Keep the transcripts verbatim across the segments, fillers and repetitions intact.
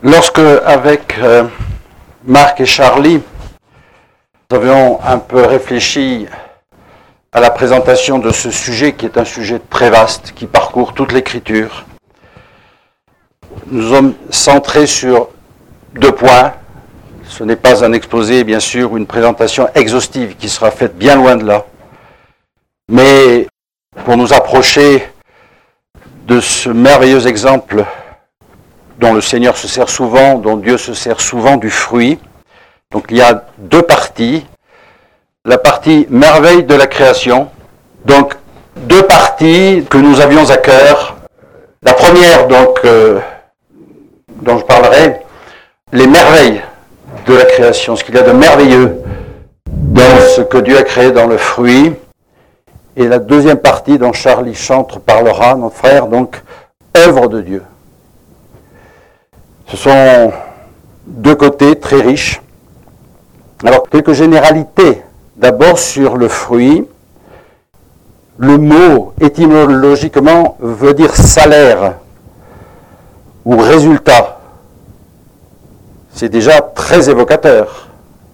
Lorsque, avec euh, Marc et Charlie, nous avions un peu réfléchi à la présentation de ce sujet qui est un sujet très vaste, qui parcourt toute l'Écriture, nous sommes centrés sur deux points. Ce n'est pas un exposé, bien sûr, ou une présentation exhaustive qui sera faite bien loin de là. Mais pour nous approcher de ce merveilleux exemple dont le Seigneur se sert souvent, dont Dieu se sert souvent du fruit. Donc il y a deux parties. La partie merveille de la création. Donc deux parties que nous avions à cœur. La première, donc, euh, dont je parlerai, les merveilles de la création, ce qu'il y a de merveilleux dans ce que Dieu a créé dans le fruit. Et la deuxième partie dont Charlie Chantre parlera, notre frère, donc, œuvre de Dieu. Ce sont deux côtés très riches. Alors, quelques généralités. D'abord sur le fruit. Le mot, étymologiquement, veut dire salaire ou résultat. C'est déjà très évocateur.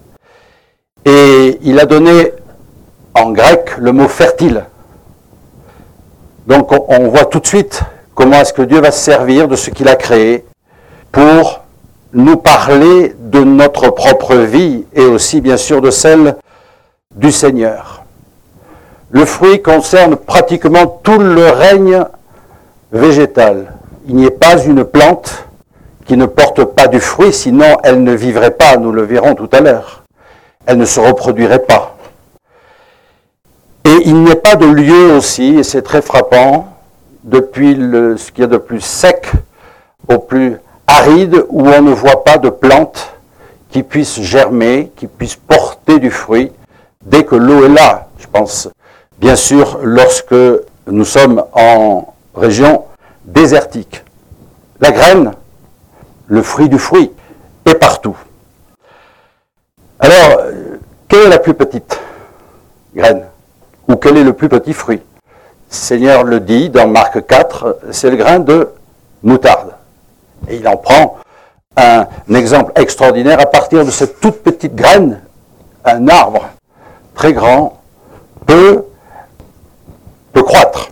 Et il a donné en grec le mot fertile. Donc on, on voit tout de suite comment est-ce que Dieu va se servir de ce qu'il a créé pour nous parler de notre propre vie et aussi bien sûr de celle du Seigneur. Le fruit concerne pratiquement tout le règne végétal. Il n'y a pas une plante qui ne porte pas du fruit, sinon elle ne vivrait pas, nous le verrons tout à l'heure. Elle ne se reproduirait pas. Et il n'y a pas de lieu aussi, et c'est très frappant, depuis le, ce qu'il y a de plus sec au plus aride, où on ne voit pas de plantes qui puissent germer, qui puissent porter du fruit, dès que l'eau est là. Je pense, bien sûr, lorsque nous sommes en région désertique. La graine, le fruit du fruit, est partout. Alors, quelle est la plus petite graine ? Ou quel est le plus petit fruit ? Le Seigneur le dit dans Marc quatre, c'est le grain de moutarde. Et il en prend un, un exemple extraordinaire. À partir de cette toute petite graine, un arbre très grand peut, peut croître.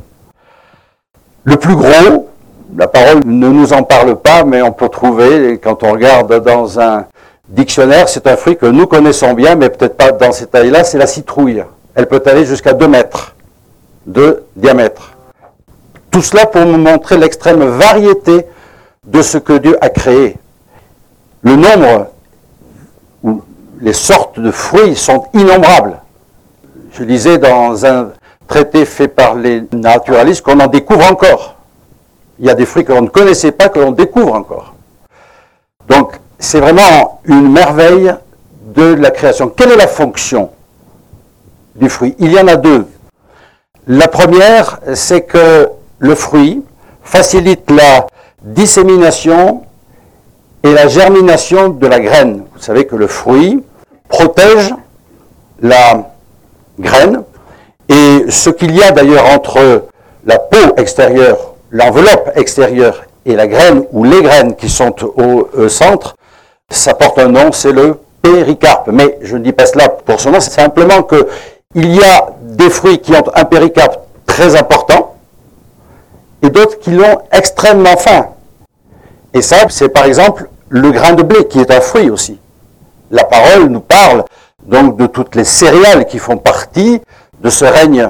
Le plus gros, la parole ne nous en parle pas, mais on peut trouver, quand on regarde dans un dictionnaire, c'est un fruit que nous connaissons bien, mais peut-être pas dans cette taille-là, c'est la citrouille. Elle peut aller jusqu'à deux mètres de diamètre. Tout cela pour nous montrer l'extrême variété de ce que Dieu a créé. Le nombre, ou les sortes de fruits sont innombrables. Je lisais dans un traité fait par les naturalistes qu'on en découvre encore. Il y a des fruits que l'on ne connaissait pas, que l'on découvre encore. Donc, c'est vraiment une merveille de la création. Quelle est la fonction du fruit? Il y en a deux. La première, c'est que le fruit facilite la dissémination et la germination de la graine. Vous savez que le fruit protège la graine, et ce qu'il y a d'ailleurs entre la peau extérieure, l'enveloppe extérieure et la graine, ou les graines qui sont au euh, centre, ça porte un nom, c'est le péricarpe. Mais je ne dis pas cela pour son nom, c'est simplement que il y a des fruits qui ont un péricarpe très important et d'autres qui l'ont extrêmement fin. Et ça, c'est par exemple le grain de blé qui est un fruit aussi. La parole nous parle donc de toutes les céréales qui font partie de ce règne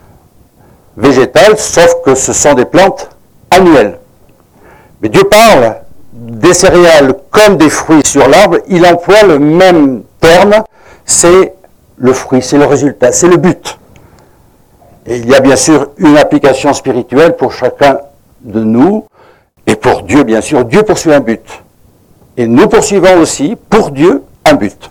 végétal, sauf que ce sont des plantes annuelles. Mais Dieu parle des céréales comme des fruits sur l'arbre, il emploie le même terme, c'est le fruit, c'est le résultat, c'est le but. Et il y a bien sûr une application spirituelle pour chacun de nous, et pour Dieu bien sûr. Dieu poursuit un but. Et nous poursuivons aussi, pour Dieu, un but.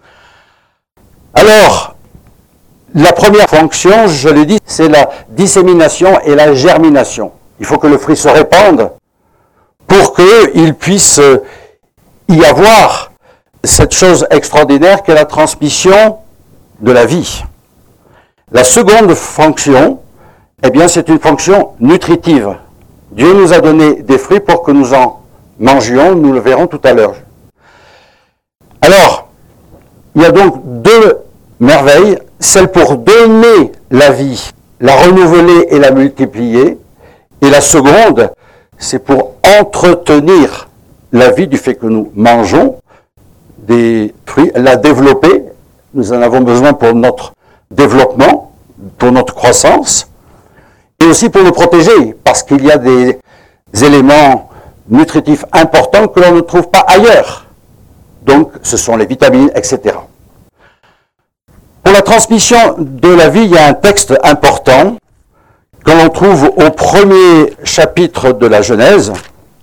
Alors, la première fonction, je l'ai dit, c'est la dissémination et la germination. Il faut que le fruit se répande pour qu'il puisse y avoir cette chose extraordinaire qu'est la transmission de la vie. La seconde fonction, eh bien, c'est une fonction nutritive. Dieu nous a donné des fruits pour que nous en mangions, nous le verrons tout à l'heure. Alors, il y a donc deux merveilles, celle pour donner la vie, la renouveler et la multiplier, et la seconde, c'est pour entretenir la vie du fait que nous mangeons des fruits, la développer, nous en avons besoin pour notre développement, pour notre croissance, et aussi pour nous protéger, parce qu'il y a des éléments nutritifs importants que l'on ne trouve pas ailleurs. Donc, ce sont les vitamines, et cetera. Pour la transmission de la vie, il y a un texte important que l'on trouve au premier chapitre de la Genèse,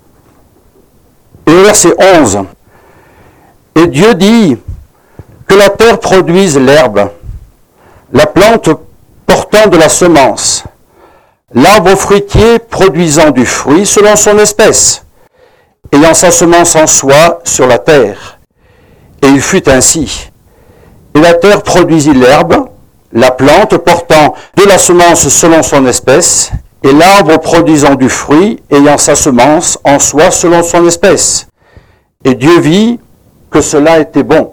et au verset onze. Et Dieu dit que la terre produise l'herbe, la plante portant de la semence, l'arbre fruitier produisant du fruit selon son espèce, ayant sa semence en soi sur la terre. Et il fut ainsi. Et la terre produisit l'herbe, la plante portant de la semence selon son espèce, et l'arbre produisant du fruit, ayant sa semence en soi selon son espèce. Et Dieu vit que cela était bon.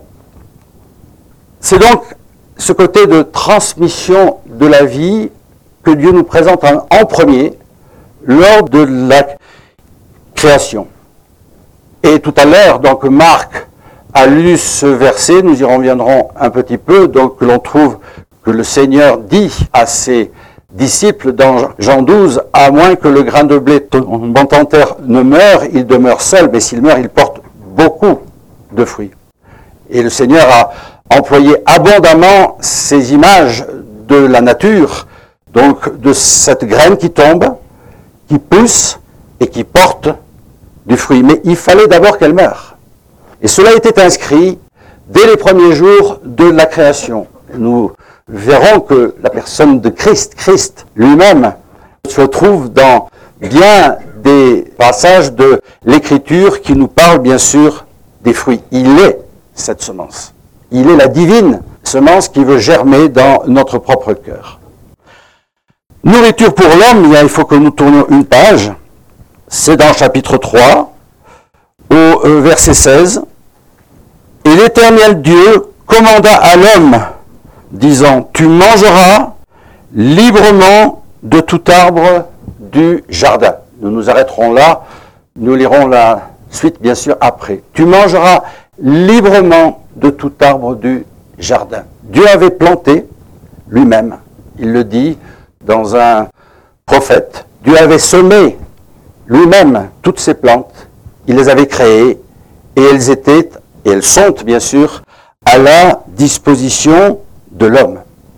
C'est donc ce côté de transmission de la vie que Dieu nous présente en, en premier lors de la création. Et tout à l'heure, donc Marc a lu ce verset, nous y reviendrons un petit peu, donc l'on trouve que le Seigneur dit à ses disciples dans Jean douze, à moins que le grain de blé tombant en terre ne meure, il demeure seul, mais s'il meurt, il porte beaucoup de fruits. Et le Seigneur a employé abondamment ces images de la nature, donc de cette graine qui tombe, qui pousse et qui porte du fruit. Mais il fallait d'abord qu'elle meure. Et cela était inscrit dès les premiers jours de la création. Nous verrons que la personne de Christ, Christ lui-même, se trouve dans bien des passages de l'Écriture qui nous parlent bien sûr des fruits. Il est cette semence. Il est la divine semence qui veut germer dans notre propre cœur. Nourriture pour l'homme, il faut que nous tournions une page. C'est dans le chapitre trois, au verset seize. Et l'Éternel Dieu commanda à l'homme, disant, tu mangeras librement de tout arbre du jardin. Nous nous arrêterons là, nous lirons la suite bien sûr après. Tu mangeras librement de tout arbre du jardin. Dieu avait planté lui-même, il le dit dans un prophète, Dieu avait semé lui-même toutes ces plantes, il les avait créées et elles étaient, et elles sont bien sûr, à la disposition de l'homme.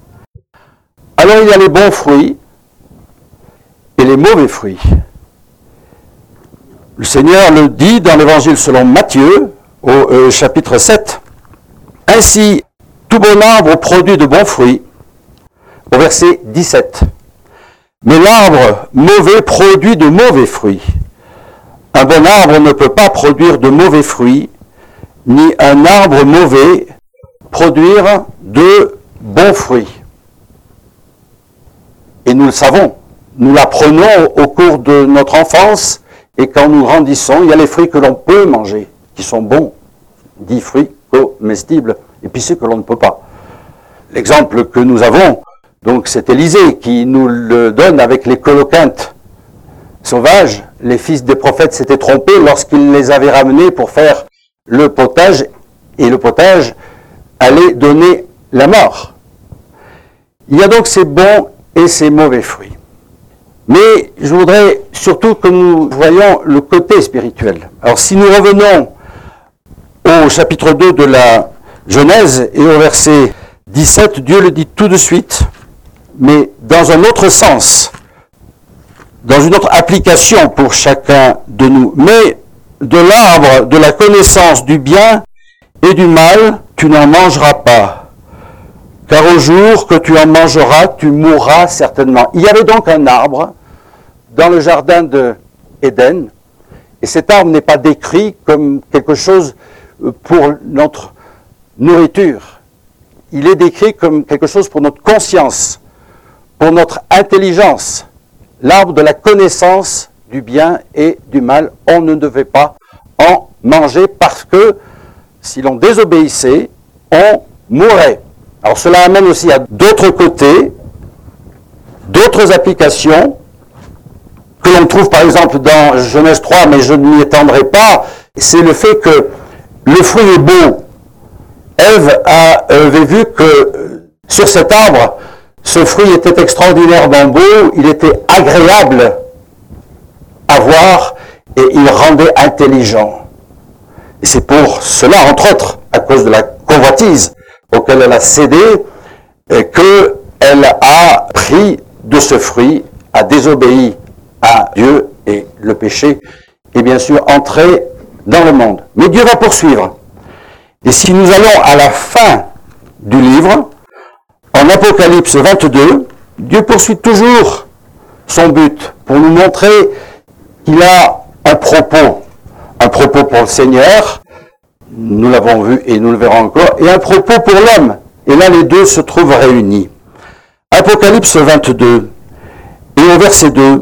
Alors il y a les bons fruits et les mauvais fruits. Le Seigneur le dit dans l'Évangile selon Matthieu, au euh, chapitre sept. Ainsi, tout bon arbre produit de bons fruits, au verset dix-sept. Mais l'arbre mauvais produit de mauvais fruits. Un bon arbre ne peut pas produire de mauvais fruits, ni un arbre mauvais produire de bons fruits. Et nous le savons, nous l'apprenons au cours de notre enfance, et quand nous grandissons, il y a les fruits que l'on peut manger, qui sont bons, dix fruits comestibles, et puis ceux que l'on ne peut pas. L'exemple que nous avons, donc c'est Élisée qui nous le donne avec les coloquintes sauvages. Les fils des prophètes s'étaient trompés lorsqu'ils les avaient ramenés pour faire le potage, et le potage allait donner la mort. Il y a donc ces bons et ces mauvais fruits. Mais je voudrais surtout que nous voyions le côté spirituel. Alors si nous revenons au chapitre deux de la Genèse et au verset dix-sept, Dieu le dit tout de suite, mais dans un autre sens, dans une autre application pour chacun de nous. Mais de l'arbre de la connaissance du bien et du mal, tu n'en mangeras pas. Car au jour que tu en mangeras, tu mourras certainement. Il y avait donc un arbre dans le jardin d'Éden, et cet arbre n'est pas décrit comme quelque chose pour notre nourriture. Il est décrit comme quelque chose pour notre conscience, pour notre intelligence. L'arbre de la connaissance du bien et du mal, on ne devait pas en manger parce que si l'on désobéissait, on mourrait. Alors cela amène aussi à d'autres côtés, d'autres applications que l'on trouve par exemple dans Genèse trois, mais je ne m'y étendrai pas. C'est le fait que le fruit est beau. Ève avait vu que sur cet arbre, ce fruit était extraordinairement beau, il était agréable à voir et il rendait intelligent. Et c'est pour cela, entre autres, à cause de la convoitise auquel elle a cédé, qu'elle a pris de ce fruit, a désobéi à Dieu, et le péché est bien sûr entré dans le monde. Mais Dieu va poursuivre. Et si nous allons à la fin du livre, en Apocalypse vingt-deux, Dieu poursuit toujours son but pour nous montrer qu'il a un propos, un propos pour le Seigneur, nous l'avons vu et nous le verrons encore, et un propos pour l'homme. Et là, les deux se trouvent réunis. Apocalypse vingt-deux, et au verset deux,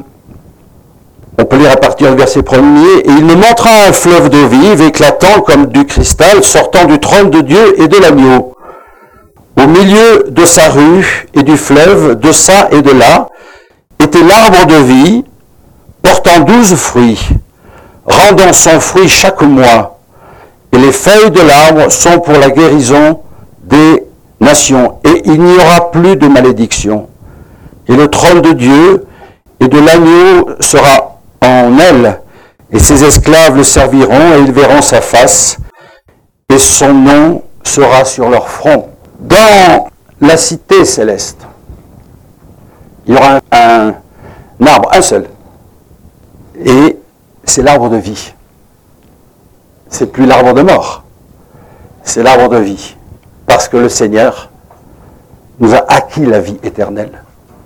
on peut lire à partir du verset premier, « Et il me montra un fleuve d'eau vive, éclatant comme du cristal, sortant du trône de Dieu et de l'agneau. Au milieu de sa rue et du fleuve, de ça et de là, était l'arbre de vie, portant douze fruits, rendant son fruit chaque mois. Et les feuilles de l'arbre sont pour la guérison des nations, et il n'y aura plus de malédiction. Et le trône de Dieu et de l'agneau sera en elle, et ses esclaves le serviront, et ils verront sa face, et son nom sera sur leur front. » Dans la cité céleste, il y aura un, un arbre, un seul, et c'est l'arbre de vie. C'est plus l'arbre de mort, c'est l'arbre de vie, parce que le Seigneur nous a acquis la vie éternelle,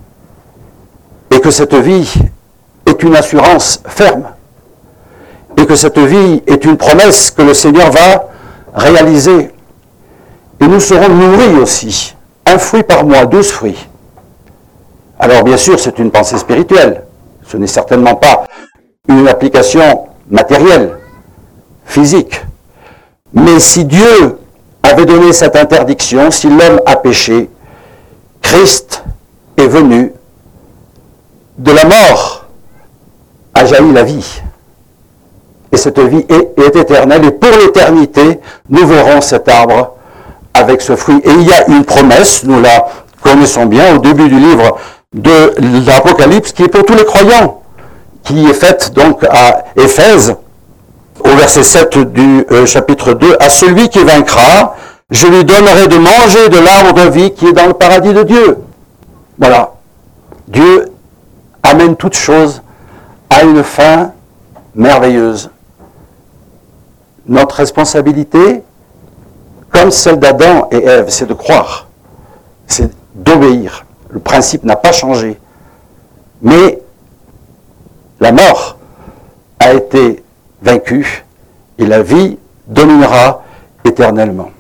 et que cette vie est une assurance ferme, et que cette vie est une promesse que le Seigneur va réaliser. Et nous serons nourris aussi, un fruit par mois, douze fruits. Alors bien sûr, c'est une pensée spirituelle, ce n'est certainement pas une application matérielle, physique. Mais si Dieu avait donné cette interdiction, si l'homme a péché, Christ est venu, de la mort a jailli la vie. Et cette vie est, est éternelle, et pour l'éternité, nous verrons cet arbre avec ce fruit. Et il y a une promesse, nous la connaissons bien au début du livre de l'Apocalypse, qui est pour tous les croyants, qui est faite donc à Éphèse, au verset sept du euh, chapitre deux, « À celui qui vaincra, je lui donnerai de manger de l'arbre de vie qui est dans le paradis de Dieu. » Voilà. Dieu amène toutes choses à une fin merveilleuse. Notre responsabilité, comme celle d'Adam et Ève, c'est de croire, c'est d'obéir. Le principe n'a pas changé. Mais la mort a été vaincue et la vie dominera éternellement.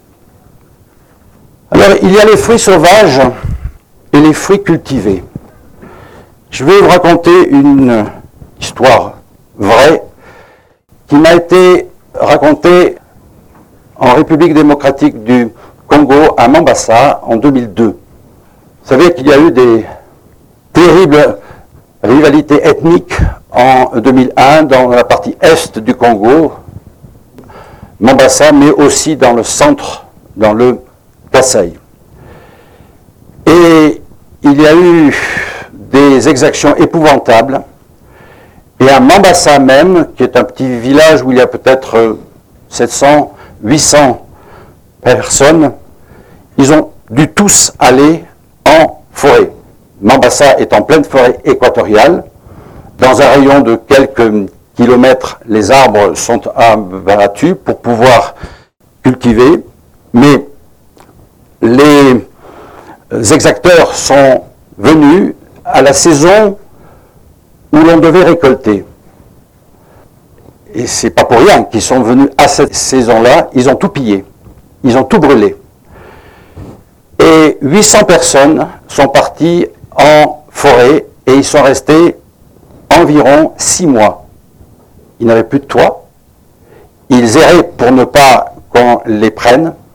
Alors, il y a les fruits sauvages et les fruits cultivés. Je vais vous raconter une histoire vraie qui m'a été racontée en République démocratique du Congo, à Mombasa, en deux mille deux. Vous savez qu'il y a eu des terribles rivalités ethniques en deux mille un dans la partie est du Congo, Mombasa, mais aussi dans le centre, dans le Kasaï. Et il y a eu des exactions épouvantables, et à Mombasa même, qui est un petit village où il y a peut-être sept cents, huit cents personnes, ils ont dû tous aller en forêt. Mombasa est en pleine forêt équatoriale. Dans un rayon de quelques kilomètres, les arbres sont abattus pour pouvoir cultiver, mais les exacteurs sont venus à la saison où l'on devait récolter. Et c'est pas pour rien qu'ils sont venus à cette saison-là, ils ont tout pillé, ils ont tout brûlé. Et huit cents personnes sont parties en forêt et ils sont restés environ six mois. Ils n'avaient plus de toit, Ils erraient pour ne pas qu'on les prenne,